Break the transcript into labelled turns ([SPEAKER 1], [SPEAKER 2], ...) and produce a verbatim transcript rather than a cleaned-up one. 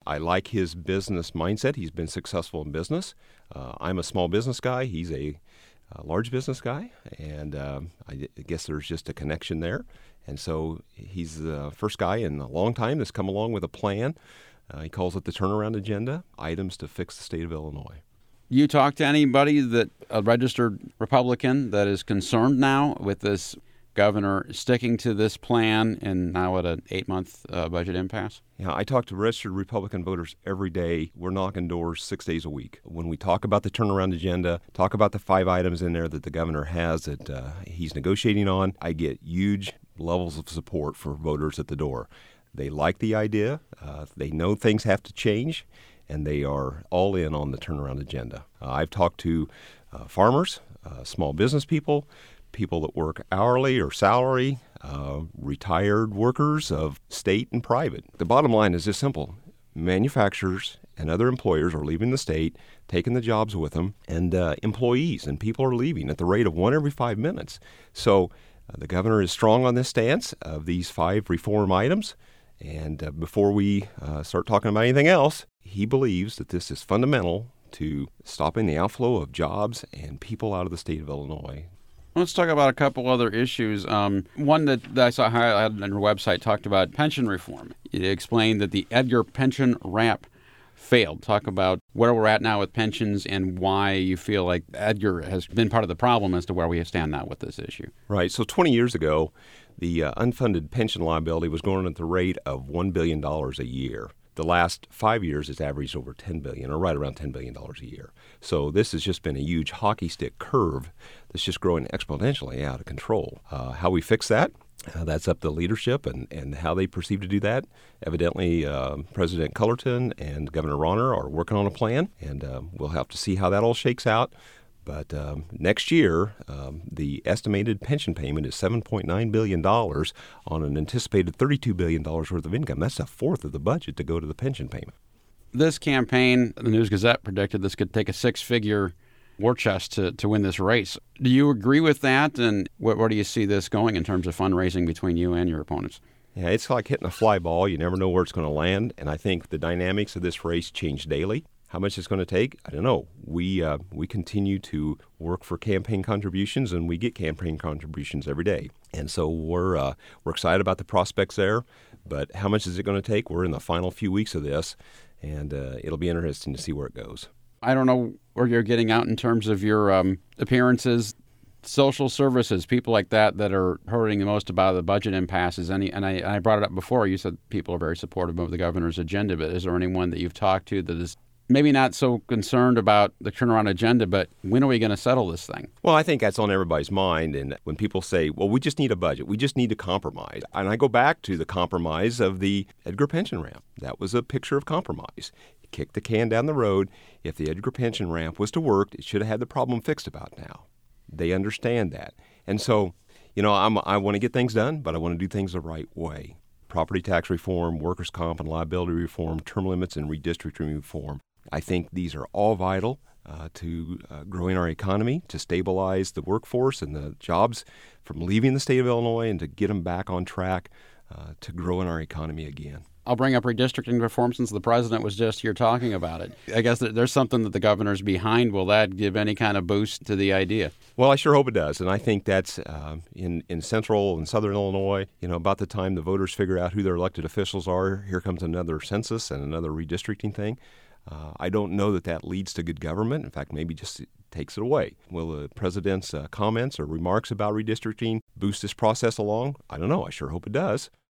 [SPEAKER 1] I like his business mindset. He's been successful in business. Uh, I'm a small business guy. He's a, a large business guy, and um, I, I guess there's just a connection there. And so he's the first guy in a long time that's come along with a plan. Uh, he calls it the turnaround agenda, items to fix the state of Illinois.
[SPEAKER 2] You talk to anybody that a registered Republican that is concerned now with this governor sticking to this plan and now at an eight-month uh, budget impasse?
[SPEAKER 1] Yeah, I talk to registered Republican voters every day. We're knocking doors six days a week. When we talk about the turnaround agenda, talk about the five items in there that the governor has that uh, he's negotiating on, I get huge levels of support for voters at the door. They like the idea. Uh, they know things have to change, and they are all in on the turnaround agenda. Uh, I've talked to uh, farmers, uh, small business people, people that work hourly or salary, uh, retired workers of state and private. The bottom line is just simple. Manufacturers and other employers are leaving the state, taking the jobs with them, and uh, employees and people are leaving at the rate of one every five minutes. So uh, the governor is strong on this stance of these five reform items. And uh, before we uh, start talking about anything else, he believes that this is fundamental to stopping the outflow of jobs and people out of the state of Illinois.
[SPEAKER 2] Let's talk about a couple other issues. Um, one that, that I saw highlighted on your website talked about pension reform. It explained that the Edgar pension wrap failed. Talk about where we're at now with pensions and why you feel like Edgar has been part of the problem as to where we stand now with this issue.
[SPEAKER 1] Right. So twenty years ago, the uh, unfunded pension liability was going at the rate of one billion dollars a year. The last five years, it's averaged over ten billion dollars, or right around ten billion dollars a year. So this has just been a huge hockey stick curve that's just growing exponentially out of control. Uh, how we fix that? Uh, that's up to leadership and, and how they perceive to do that. Evidently, uh, President Cullerton and Governor Rauner are working on a plan, and uh, we'll have to see how that all shakes out. But um, next year, um, the estimated pension payment is seven point nine billion dollars on an anticipated thirty-two billion dollars worth of income. That's a fourth of the budget to go to the pension payment.
[SPEAKER 2] This campaign, the News-Gazette predicted this could take a six-figure war chest to, to win this race. Do you agree with that? And where, where do you see this going in terms of fundraising between you and your opponents?
[SPEAKER 1] Yeah, it's like hitting a fly ball. You never know where it's going to land. And I think the dynamics of this race change daily. How much it's going to take, I don't know. We uh, we continue to work for campaign contributions, and we get campaign contributions every day. And so we're uh, we're excited about the prospects there. But how much is it going to take? We're in the final few weeks of this, and uh, it'll be interesting to see where it goes.
[SPEAKER 2] I don't know where you're getting out in terms of your um, appearances, social services, people like that that are hurting the most about the budget impasses. Any, and I, I brought it up before. You said people are very supportive of the governor's agenda, but is there anyone that you've talked to that is maybe not so concerned about the turnaround agenda, but when are we going to settle this thing?
[SPEAKER 1] Well, I think that's on everybody's mind. And when people say, well, we just need a budget, we just need to compromise. And I go back to the compromise of the Edgar pension ramp. That was a picture of compromise. Kick the can down the road. If the Edgar pension ramp was to work, it should have had the problem fixed about now. They understand that. And so, you know, I'm, I want to get things done, but I want to do things the right way. Property tax reform, workers' comp and liability reform, term limits and redistricting reform. I think these are all vital uh, to uh, growing our economy, to stabilize the workforce and the jobs from leaving the state of Illinois and to get them back on track uh, to grow in our economy again.
[SPEAKER 2] I'll bring up redistricting reform since the president was just here talking about it. I guess there's something that the governor's behind. Will that give any kind of boost to the idea?
[SPEAKER 1] Well, I sure hope it does. And I think that's uh, in, in central and southern Illinois, you know, about the time the voters figure out who their elected officials are, here comes another census and another redistricting thing. Uh, I don't know that that leads to good government. In fact, maybe just takes it away. Will the president's uh, comments or remarks about redistricting boost this process along? I don't know. I sure hope it does.